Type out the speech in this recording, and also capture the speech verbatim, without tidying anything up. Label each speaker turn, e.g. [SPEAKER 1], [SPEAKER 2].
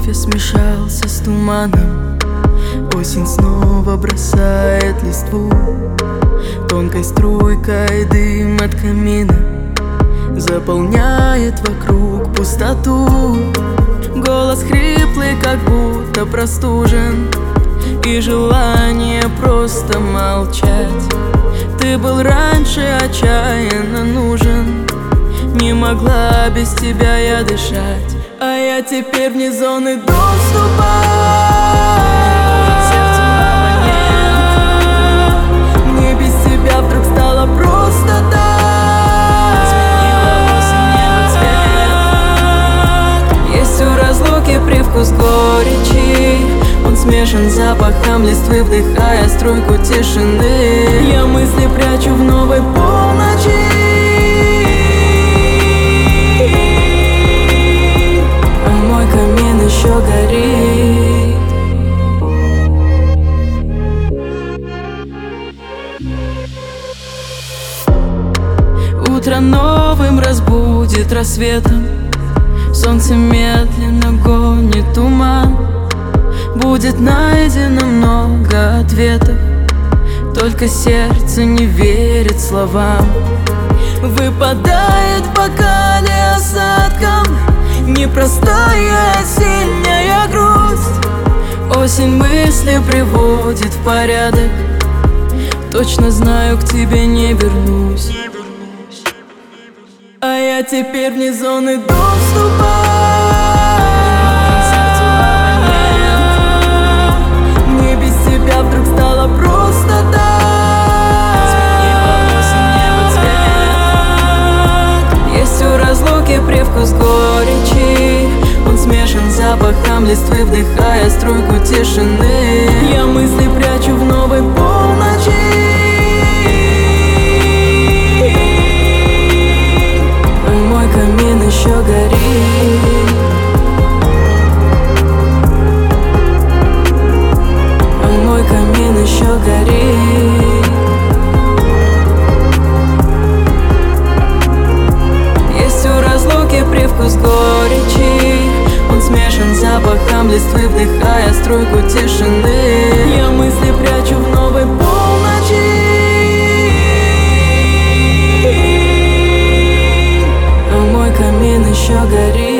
[SPEAKER 1] кофе смешался с туманом. Осень снова бросает листву. Тонкой струйкой дым от камина заполняет вокруг пустоту. Голос хриплый, как будто простужен, и желание просто молчать. Ты был раньше отчаянно нужен, не могла без тебя я дышать. А я теперь вне зоны доступа. Мне без тебя вдруг стало просто так. Есть у разлуки привкус горечи, он смешан с запахом листвы, вдыхая струйку тишины. Я мысли прячу в новой полночи, а мой камин еще горит. Утро новым разбудит рассветом, солнце медленно гонит туман. Будет найдено много ответов, только сердце не верит словам. Выпадает в бокале осадком непростая осенняя грусть. Осень мысли приводит в порядок, точно знаю, к тебе не вернусь. А я теперь вне зоны доступа. Мне без тебя вдруг стало просто так. Есть у разлуки привкус горечи, он смешан с запахом листвы, вдыхая струйку тишины. Я мысли прячу в новой полночи, камин еще горит, а мой камин еще горит. Есть у разлуки привкус горечи, он смешан с запахом листвы, вдыхая струйку тишины. Я мысли прячу в новой полночи, камин еще горит.